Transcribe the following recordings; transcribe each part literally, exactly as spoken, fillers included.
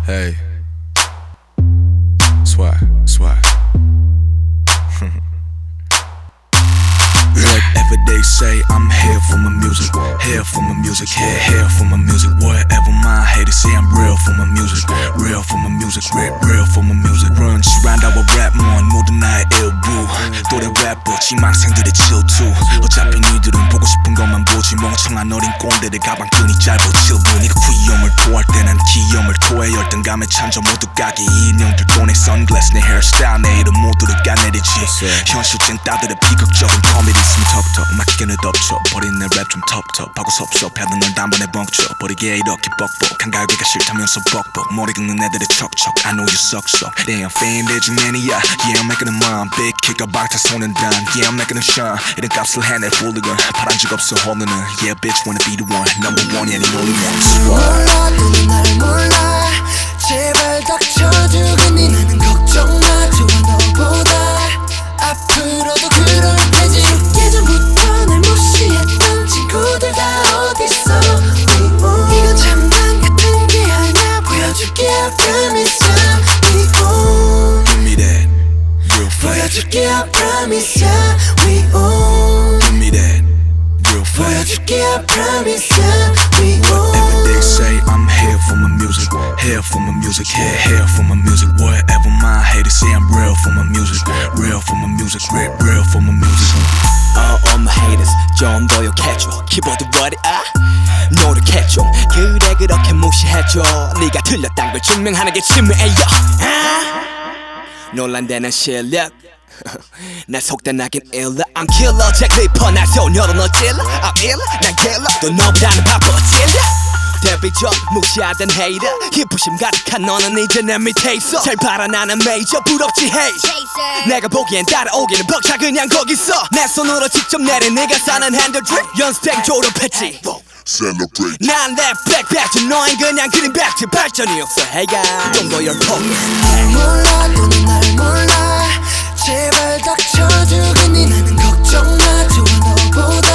Hey, swag, swag. Whatever they say, I'm here for my music. Here for my music, here, here for my music. Whatever my haters say, I'm real for my music. Real for my music, real, real for my music. Run, surround our rap mon 모든 나의 일부. 또래 래퍼, 지망생들의 질투. 어차피 니들은 보고 싶은 것만 보지. 멍청한 어린 꼰대들 가방끈이 짧아 질부. 니가 귀염을 토할 때 난 기염을 토해. 열등감에 찬져 모두 까기. 이 인형들 돈에 선글라스 내 헤어스타일 내 이름 모두를 까내리지. 현실 찐따들의 비극적인 코미디 있으면 턱턱 막히게는 덮쳐 버린 내 랩 좀 텁텁하고 섭섭해도 널 단번에 벙쳐 버리게 이렇게 뻑뻑 한가위가 싫다면서 뻑뻑 머리 긁는 애들의 척척 I know you suck suck Damn fame 대중 매니아 Yeah I'm making them mine Big kick up 방탄소년 단 Yeah I'm making them shine 이런 값을 해낼 훌리건 파란 적 없어 홀리는 Yeah bitch wanna be the one Number one yeah the only one 몰라 너는 날 몰라 제발 닥쳐주고 니 나는 걱정 마 좋아 너보다 앞으로도 그럴 테지 예전부터 날 무시했던 친구들 다 어딨어 이건 장난 같은 게 아니야 보여줄게 I promise ya We own Give me that real fast 보여줄게 I promise ya We own Give me that real fast 보여줄게 I promise ya We own Whatever they say I'm here for my music Here for my music Here, here for my music Whatever my haters say I'm real for my music Real for my music Real, real for my music Uh, all my haters 좀 더 욕해줘 키보드 워리아 노력해줘 그래 그렇게 무시해줘 네가 틀렸단 걸 증명하는 게 치매야 아? 논란되는 실력 날 속단하긴 일러 I'm killer 잭 리퍼 날 소녀로 너 찔러 I'm ill 난 killer 또 너보다는 바빠 찔러 데뷔 전 무시하던 헤이터 희부심 가득한 너는 이제 내 밑에 있어 잘 봐라 나는 메이저 부럽지 헤이 내가 보기엔 따라오기는 벅차 그냥 거기서 내 손으로 직접 내린 네가 사는 핸들드립 연습생 졸업했지 Celebrate. 난 랩 백배지 너흰 그냥 그린 백지 발전이 없어 해가 좀 더 열폭 몰라 너는 날 몰라 제발 닥쳐주고 니 나는 걱정 마 좋아 너보다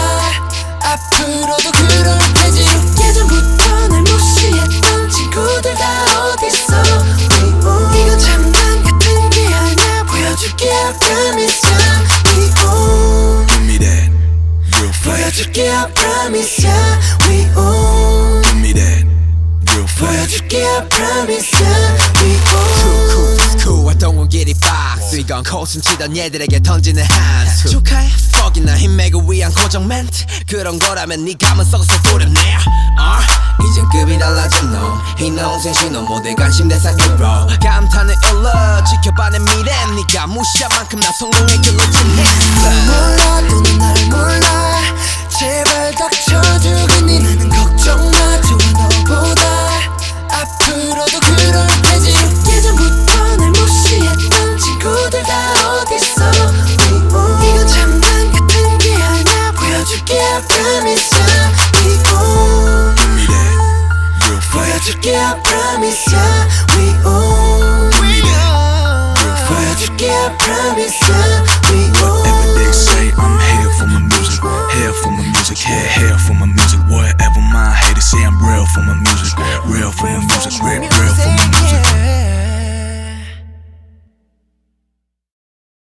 앞으로도 그럴 테지 예전부터 날 무시했던 친구들 다 어딨어 이건 장난 같은 게 아니야 보여줄게 I promise ya We own Give me that real fast 보여줄게 I promise ya We own Give me that real fast 보여줄게 I promise ya We own cool cool 활동은 길이 박스 이건 코순 치던 얘들에게 던지는 한수 축하해 퍽이나 힘매고 위한 고정 멘트 그런 거라면 네 감은 썩어서 두렵네 uh, 이젠 급이 달라진 놈 희농 생신호 모두 관심대사 hero 감탄은 일러 지켜봐 내 미래 네가 무시한 만큼 난 성공의 길로 진했어 몰라 너는 날 몰라 제발 닥쳐주고 니 나는 걱정 마 좋아 너보다 앞으로도 그럴 테지 예전부터 날 무시했던 친구들 다 어딨어 이건 장난 같은 게 아니야 보여줄게 I promise ya We own Give me that real fast 보여줄게 I promise ya We own Give me that real fast 보여줄게 I promise ya We own